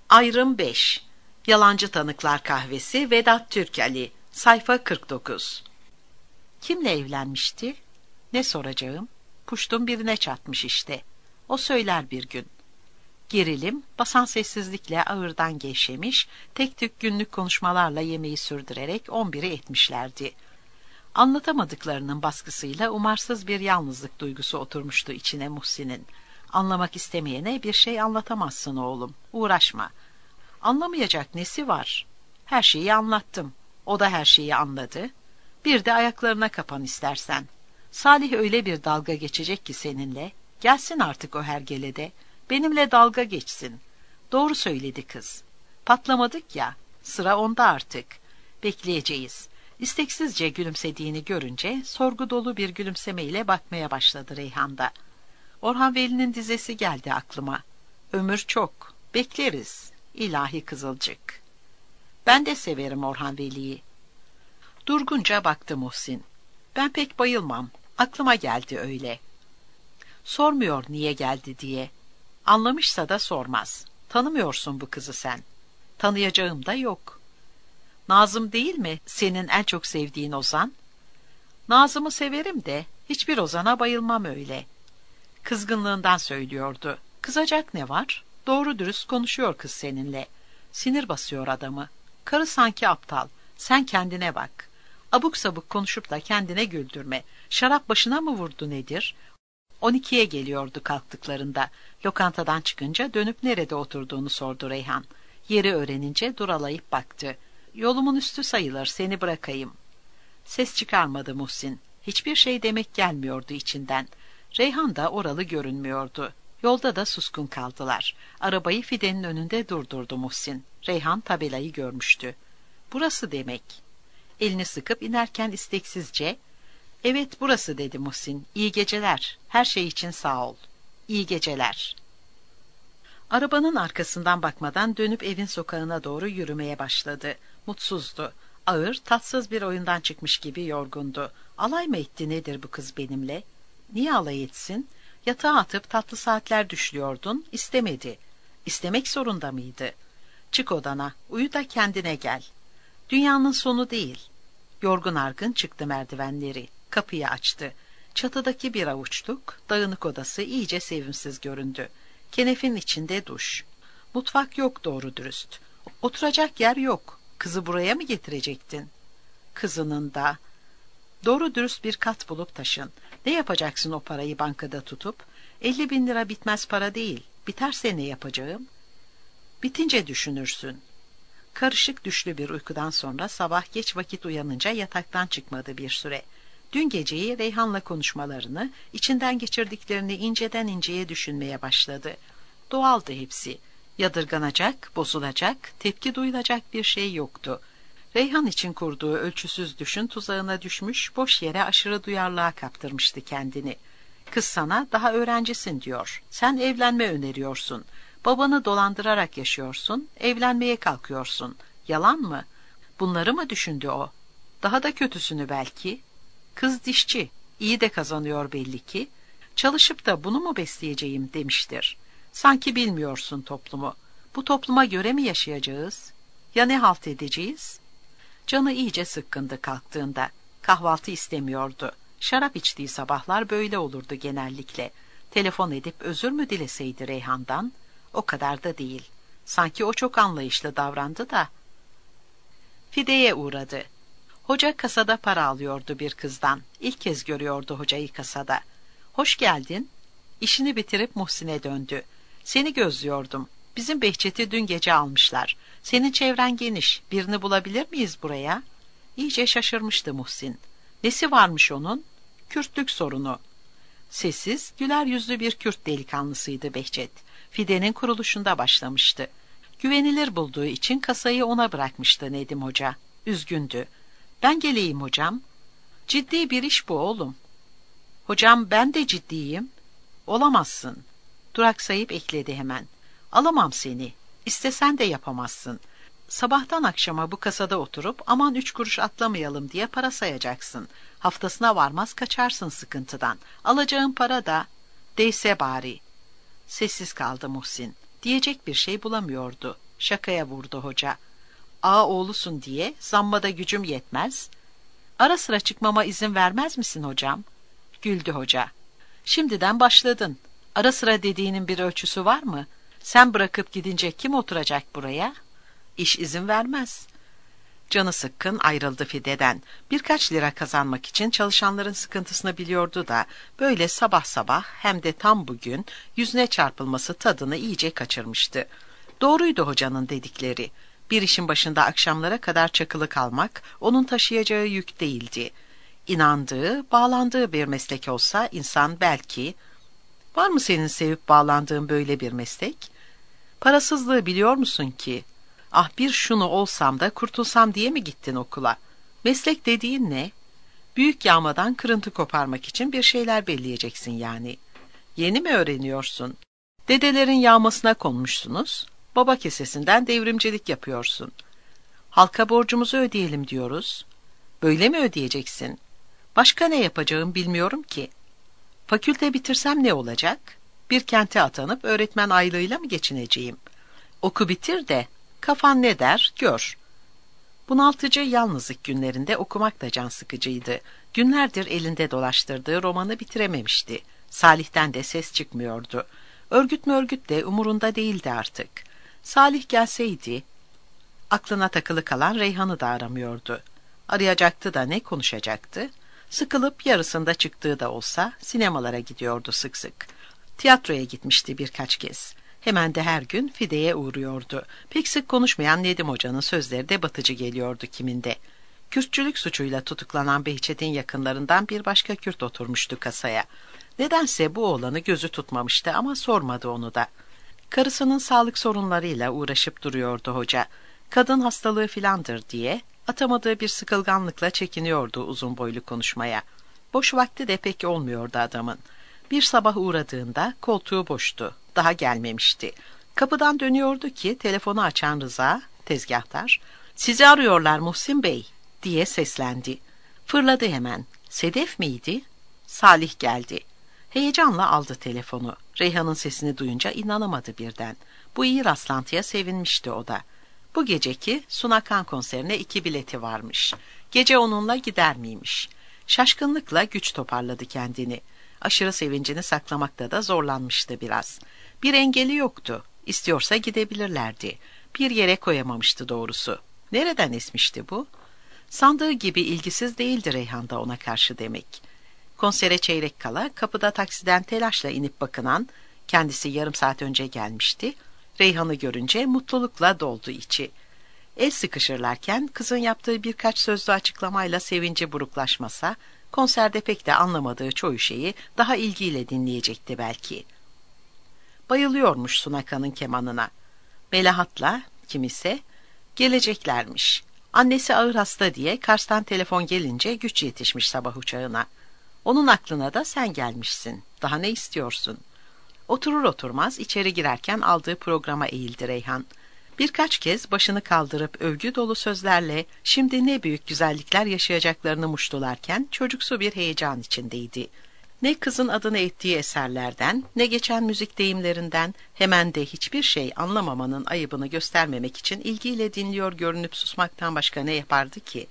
Ayrım 5. Yalancı Tanıklar Kahvesi, Vedat Türkali. Sayfa 49. Kimle evlenmişti? Ne soracağım? Puştum birine çatmış işte. O söyler bir gün. Gerilim, basan sessizlikle ağırdan gevşemiş, tek tük günlük konuşmalarla yemeği sürdürerek 11'i etmişlerdi. Anlatamadıklarının baskısıyla umarsız bir yalnızlık duygusu oturmuştu içine Muhsin'in. Anlamak istemeyene bir şey anlatamazsın oğlum, uğraşma. Anlamayacak nesi var? Her şeyi anlattım. O da her şeyi anladı. Bir de ayaklarına kapan istersen. Salih öyle bir dalga geçecek ki seninle. Gelsin artık o hergelede. Benimle dalga geçsin. Doğru söyledi kız. Patlamadık ya. Sıra onda artık. Bekleyeceğiz. İsteksizce gülümsediğini görünce sorgu dolu bir gülümsemeyle bakmaya başladı Reyhan da. Orhan Veli'nin dizesi geldi aklıma. Ömür çok. Bekleriz. İlahi Kızılcık. Ben de severim Orhan Veli'yi. Durgunca baktı Muhsin. Ben pek bayılmam. Aklıma geldi öyle. Sormuyor niye geldi diye. Anlamışsa da sormaz. Tanımıyorsun bu kızı sen. Tanıyacağım da yok. Nazım değil mi senin en çok sevdiğin ozan? Nazım'ı severim de hiçbir ozana bayılmam öyle. Kızgınlığından söylüyordu. Kızacak ne var? Doğru dürüst konuşuyor kız seninle. Sinir basıyor adamı. Karı sanki aptal. Sen kendine bak. Abuk sabuk konuşup da kendine güldürme. Şarap başına mı vurdu nedir? 12'ye geliyordu kalktıklarında. Lokantadan çıkınca dönüp nerede oturduğunu sordu Reyhan. Yeri öğrenince duralayıp baktı. Yolumun üstü sayılır, seni bırakayım. Ses çıkarmadı Muhsin. Hiçbir şey demek gelmiyordu içinden. Reyhan da oralı görünmüyordu. Yolda da suskun kaldılar. Arabayı Fide'nin önünde durdurdu Muhsin. Reyhan tabelayı görmüştü. Burası demek. Elini sıkıp inerken isteksizce, "Evet burası," dedi Muhsin. "İyi geceler. Her şey için sağ ol." "İyi geceler." Arabanın arkasından bakmadan dönüp evin sokağına doğru yürümeye başladı. Mutsuzdu. Ağır, tatsız bir oyundan çıkmış gibi yorgundu. Alay mı etti nedir bu kız benimle? Niye alay etsin? Yatağa atıp tatlı saatler düşlüyordun, istemedi. İstemek zorunda mıydı? Çık odana, uyu da kendine gel. Dünyanın sonu değil. Yorgun argın çıktı merdivenleri. Kapıyı açtı. Çatıdaki bir avuçluk, dağınık odası iyice sevimsiz göründü. Kenefin içinde duş. Mutfak yok doğru dürüst. Oturacak yer yok. Kızı buraya mı getirecektin? Kızının da. Doğru dürüst bir kat bulup taşın. Ne yapacaksın o parayı bankada tutup? 50.000 lira bitmez para değil. Biterse ne yapacağım? Bitince düşünürsün. Karışık düşlü bir uykudan sonra sabah geç vakit uyanınca yataktan çıkmadı bir süre. Dün geceyi Reyhan'la konuşmalarını, içinden geçirdiklerini inceden inceye düşünmeye başladı. Doğaldı hepsi. Yadırganacak, bozulacak, tepki duyulacak bir şey yoktu. Reyhan için kurduğu ölçüsüz düşün tuzağına düşmüş, boş yere aşırı duyarlılığa kaptırmıştı kendini. Kız sana daha öğrencisin diyor. Sen evlenme öneriyorsun. Babanı dolandırarak yaşıyorsun, evlenmeye kalkıyorsun. Yalan mı? Bunları mı düşündü o? Daha da kötüsünü belki. Kız dişçi, iyi de kazanıyor belli ki. Çalışıp da bunu mu besleyeceğim demiştir. Sanki bilmiyorsun toplumu. Bu topluma göre mi yaşayacağız? Ya ne halt edeceğiz? Canı iyice sıkkındı kalktığında. Kahvaltı istemiyordu. Şarap içtiği sabahlar böyle olurdu genellikle. Telefon edip özür mü dileseydi Reyhan'dan? O kadar da değil. Sanki o çok anlayışlı davrandı da. Fide'ye uğradı. Hoca kasada para alıyordu bir kızdan. İlk kez görüyordu hocayı kasada. "Hoş geldin." İşini bitirip Muhsin'e döndü. "Seni gözlüyordum. Bizim Behçet'i dün gece almışlar. Senin çevren geniş. Birini bulabilir miyiz buraya?" İyice şaşırmıştı Muhsin. Nesi varmış onun? Kürtlük sorunu. Sessiz, güler yüzlü bir Kürt delikanlısıydı Behçet. Fide'nin kuruluşunda başlamıştı. Güvenilir bulduğu için kasayı ona bırakmıştı Nedim Hoca. Üzgündü. "Ben geleyim hocam." "Ciddi bir iş bu oğlum." "Hocam ben de ciddiyim." "Olamazsın." Duraksayıp ekledi hemen. "Alamam seni. İstesen de yapamazsın. Sabahtan akşama bu kasada oturup aman 3 kuruş atlamayalım diye para sayacaksın. Haftasına varmaz kaçarsın sıkıntıdan. Alacağın para da değse bari." Sessiz kaldı Muhsin. Diyecek bir şey bulamıyordu. Şakaya vurdu hoca. Ağa oğlusun diye zammada gücüm yetmez. Ara sıra çıkmama izin vermez misin hocam? Güldü hoca. Şimdiden başladın. Ara sıra dediğinin bir ölçüsü var mı? Sen bırakıp gidince kim oturacak buraya? İş izin vermez. Canı sıkkın ayrıldı Fide'den. Birkaç lira kazanmak için çalışanların sıkıntısını biliyordu da böyle sabah sabah hem de tam bugün yüzüne çarpılması tadını iyice kaçırmıştı. Doğruydu hocanın dedikleri. Bir işin başında akşamlara kadar çakılı kalmak onun taşıyacağı yük değildi. İnandığı, bağlandığı bir meslek olsa insan belki... Var mı senin sevip bağlandığın böyle bir meslek? Parasızlığı biliyor musun ki? Ah bir şunu olsam da kurtulsam diye mi gittin okula? Meslek dediğin ne? Büyük yağmadan kırıntı koparmak için bir şeyler belleyeceksin yani. Yeni mi öğreniyorsun? Dedelerin yağmasına konmuşsunuz. Baba kesesinden devrimcilik yapıyorsun. Halka borcumuzu ödeyelim diyoruz. Böyle mi ödeyeceksin? Başka ne yapacağım bilmiyorum ki. Fakülte bitirsem ne olacak? Bir kente atanıp öğretmen aylığıyla mı geçineceğim? Oku bitir de kafan ne der gör. Bunaltıcı yalnızlık günlerinde okumak da can sıkıcıydı. Günlerdir elinde dolaştırdığı romanı bitirememişti. Salih'ten de ses çıkmıyordu. Örgüt mörgüt de umurunda değildi artık. Salih gelseydi, aklına takılı kalan Reyhan'ı da aramıyordu. Arayacaktı da ne konuşacaktı? Sıkılıp yarısında çıktığı da olsa sinemalara gidiyordu sık sık. Tiyatroya gitmişti birkaç kez. Hemen de her gün Fide'ye uğruyordu. Pek sık konuşmayan Nedim Hoca'nın sözleri de batıcı geliyordu kiminde. Kürtçülük suçuyla tutuklanan Behçet'in yakınlarından bir başka Kürt oturmuştu kasaya. Nedense bu oğlanı gözü tutmamıştı ama sormadı onu da. Karısının sağlık sorunlarıyla uğraşıp duruyordu hoca. Kadın hastalığı filandır diye atamadığı bir sıkılganlıkla çekiniyordu uzun boylu konuşmaya. Boş vakti de pek olmuyordu adamın. Bir sabah uğradığında koltuğu boştu. Daha gelmemişti. Kapıdan dönüyordu ki telefonu açan Rıza, tezgahtar, "Sizi arıyorlar Muhsin Bey," diye seslendi. Fırladı hemen. Sedef miydi? Salih geldi. Heyecanla aldı telefonu. Reyhan'ın sesini duyunca inanamadı birden. Bu iyi rastlantıya sevinmişti o da. Bu geceki Sunakan konserine 2 bileti varmış. Gece onunla gider miymiş? Şaşkınlıkla güç toparladı kendini. Aşırı sevincini saklamakta da zorlanmıştı biraz. Bir engeli yoktu. İstiyorsa gidebilirlerdi. Bir yere koyamamıştı doğrusu. Nereden esmişti bu? Sandığı gibi ilgisiz değildi Reyhan da ona karşı demek. Konsere çeyrek kala kapıda taksiden telaşla inip bakınan, kendisi yarım saat önce gelmişti. Reyhan'ı görünce mutlulukla doldu içi. El sıkışırlarken kızın yaptığı birkaç sözlü açıklamayla sevinci buruklaşmasa, konserde pek de anlamadığı çoğu şeyi daha ilgiyle dinleyecekti belki. Bayılıyormuş Sunaka'nın kemanına. Melahat'la kim ise geleceklermiş. Annesi ağır hasta diye Kars'tan telefon gelince güç yetişmiş sabah uçağına. Onun aklına da sen gelmişsin. Daha ne istiyorsun? Oturur oturmaz içeri girerken aldığı programa eğildi Reyhan. Birkaç kez başını kaldırıp övgü dolu sözlerle şimdi ne büyük güzellikler yaşayacaklarını muştularken çocuksu bir heyecan içindeydi. Ne kızın adını ettiği eserlerden, ne geçen müzik deyimlerinden hemen de hiçbir şey anlamamanın ayıbını göstermemek için ilgiyle dinliyor görünüp susmaktan başka ne yapardı ki?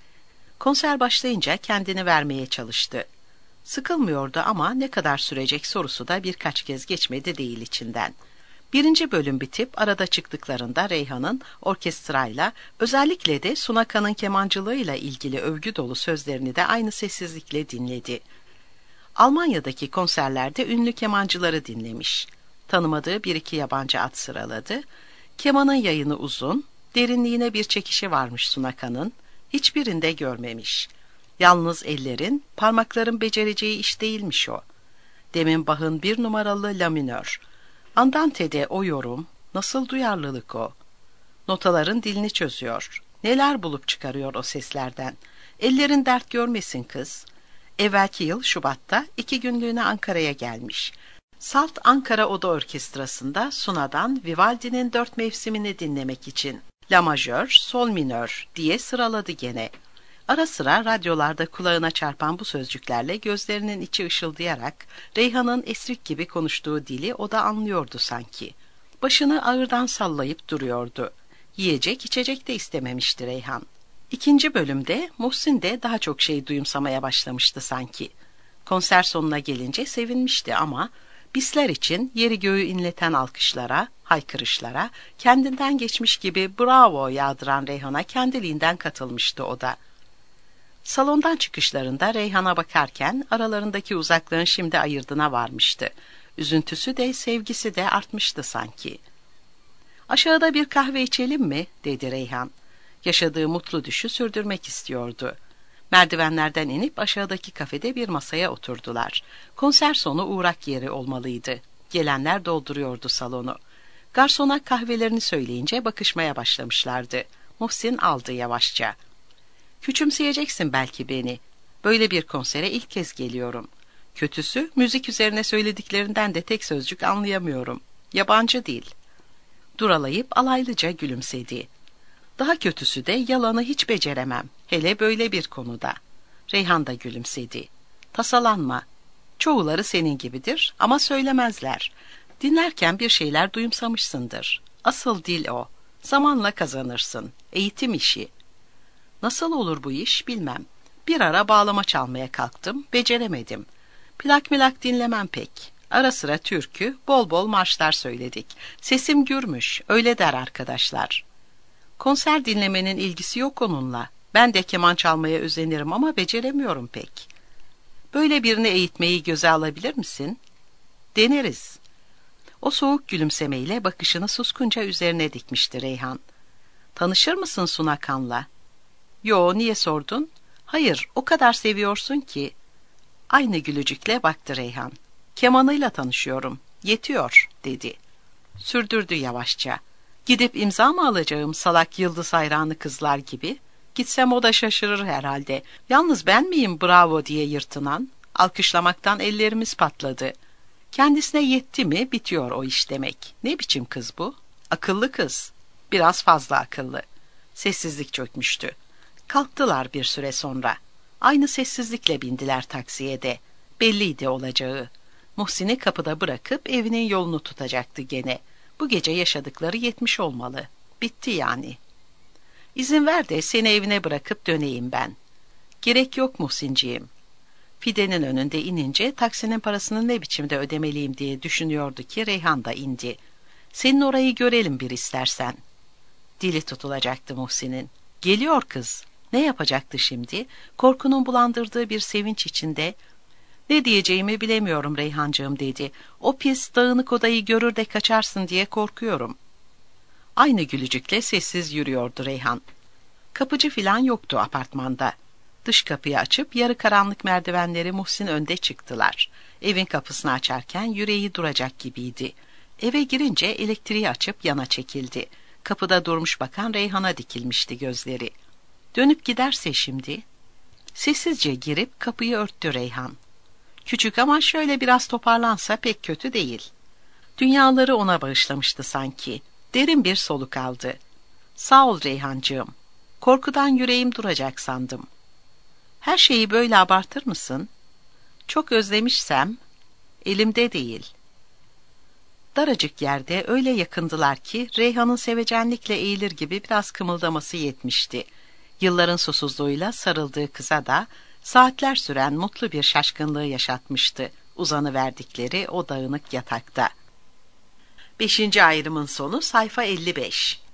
Konser başlayınca kendini vermeye çalıştı. Sıkılmıyordu ama ne kadar sürecek sorusu da birkaç kez geçmedi değil içinden. 1. bölüm bitip arada çıktıklarında Reyhan'ın orkestrayla, özellikle de Sunaka'nın kemancılığıyla ilgili övgü dolu sözlerini de aynı sessizlikle dinledi. Almanya'daki konserlerde ünlü kemancıları dinlemiş. Tanımadığı bir iki yabancı at sıraladı. Kemanın yayını uzun, derinliğine bir çekişi varmış Sunaka'nın, hiçbirinde görmemiş. Yalnız ellerin, parmakların becereceği iş değilmiş o. Demin Bach'ın 1 numaralı la minör. Andante'de o yorum, nasıl duyarlılık o. Notaların dilini çözüyor. Neler bulup çıkarıyor o seslerden. Ellerin dert görmesin kız. Evvelki yıl Şubat'ta 2 günlüğüne Ankara'ya gelmiş. Salt Ankara Oda Orkestrası'nda Suna'dan Vivaldi'nin 4 mevsimini dinlemek için la majör, sol minör diye sıraladı gene. Ara sıra radyolarda kulağına çarpan bu sözcüklerle gözlerinin içi ışıldayarak Reyhan'ın esrik gibi konuştuğu dili o da anlıyordu sanki. Başını ağırdan sallayıp duruyordu. Yiyecek içecek de istememişti Reyhan. İkinci bölümde Muhsin de daha çok şey duyumsamaya başlamıştı sanki. Konser sonuna gelince sevinmişti ama bisler için yeri göğü inleten alkışlara, haykırışlara, kendinden geçmiş gibi bravo yağdıran Reyhan'a kendiliğinden katılmıştı o da. Salondan çıkışlarında Reyhan'a bakarken aralarındaki uzaklığın şimdi ayırdına varmıştı. Üzüntüsü de sevgisi de artmıştı sanki. "Aşağıda bir kahve içelim mi?" dedi Reyhan. Yaşadığı mutlu düşü sürdürmek istiyordu. Merdivenlerden inip aşağıdaki kafede bir masaya oturdular. Konser sonu uğrak yeri olmalıydı. Gelenler dolduruyordu salonu. Garsona kahvelerini söyleyince bakışmaya başlamışlardı. Muhsin aldı yavaşça. "Küçümseyeceksin belki beni. Böyle bir konsere ilk kez geliyorum. Kötüsü müzik üzerine söylediklerinden de tek sözcük anlayamıyorum. Yabancı değil." Duralayıp alaylıca gülümsedi. "Daha kötüsü de yalanı hiç beceremem. Hele böyle bir konuda." Reyhan da gülümsedi. "Tasalanma. Çoğuları senin gibidir ama söylemezler. Dinlerken bir şeyler duyumsamışsındır. Asıl dil o. Zamanla kazanırsın. Eğitim işi." "Nasıl olur bu iş bilmem. Bir ara bağlama çalmaya kalktım, beceremedim. Plak milak dinlemem pek. Ara sıra türkü, bol bol marşlar söyledik. Sesim gürmüş, öyle der arkadaşlar." "Konser dinlemenin ilgisi yok onunla. Ben de keman çalmaya özenirim ama beceremiyorum pek." "Böyle birini eğitmeyi göze alabilir misin?" "Deneriz." O soğuk gülümsemeyle bakışını suskunca üzerine dikmişti Reyhan. "Tanışır mısın Sunakan'la?" "Yo, niye sordun?" "Hayır, o kadar seviyorsun ki." Aynı gülücükle baktı Reyhan. "Kemanıyla tanışıyorum. Yetiyor," dedi. Sürdürdü yavaşça. "Gidip imza mı alacağım salak yıldız hayranı kızlar gibi? Gitsem o da şaşırır herhalde. Yalnız ben miyim bravo diye yırtınan? Alkışlamaktan ellerimiz patladı. Kendisine yetti mi bitiyor o iş demek. Ne biçim kız bu? Akıllı kız. Biraz fazla akıllı." Sessizlik çökmüştü. Kalktılar bir süre sonra. Aynı sessizlikle bindiler taksiye de. Belliydi olacağı. Muhsin'i kapıda bırakıp evinin yolunu tutacaktı gene. Bu gece yaşadıkları yetmiş olmalı. Bitti yani. "İzin ver de seni evine bırakıp döneyim ben." "Gerek yok Muhsinciğim." Fidenin önünde inince taksinin parasını ne biçimde ödemeliyim diye düşünüyordu ki Reyhan da indi. "Senin orayı görelim bir istersen." Dili tutulacaktı Muhsin'in. Geliyor kız. Ne yapacaktı şimdi? Korkunun bulandırdığı bir sevinç içinde. "Ne diyeceğimi bilemiyorum Reyhancığım," dedi. "O pis dağınık odayı görür de kaçarsın diye korkuyorum." Aynı gülücükle sessiz yürüyordu Reyhan. Kapıcı filan yoktu apartmanda. Dış kapıyı açıp yarı karanlık merdivenleri Muhsin önde çıktılar. Evin kapısını açarken yüreği duracak gibiydi. Eve girince elektriği açıp yana çekildi. Kapıda durmuş bakan Reyhan'a dikilmişti gözleri. Dönüp giderse şimdi? Sessizce girip kapıyı örttü Reyhan. Küçük ama şöyle biraz toparlansa pek kötü değil. Dünyaları ona bağışlamıştı sanki. Derin bir soluk aldı. "Sağ ol Reyhancığım. Korkudan yüreğim duracak sandım." "Her şeyi böyle abartır mısın?" "Çok özlemişsem." "Elimde değil." Daracık yerde öyle yakındılar ki Reyhan'ın sevecenlikle eğilir gibi biraz kımıldaması yetmişti. Yılların susuzluğuyla sarıldığı kıza da saatler süren mutlu bir şaşkınlığı yaşatmıştı uzanıverdikleri o dağınık yatakta. 5. ayrımın sonu sayfa 55.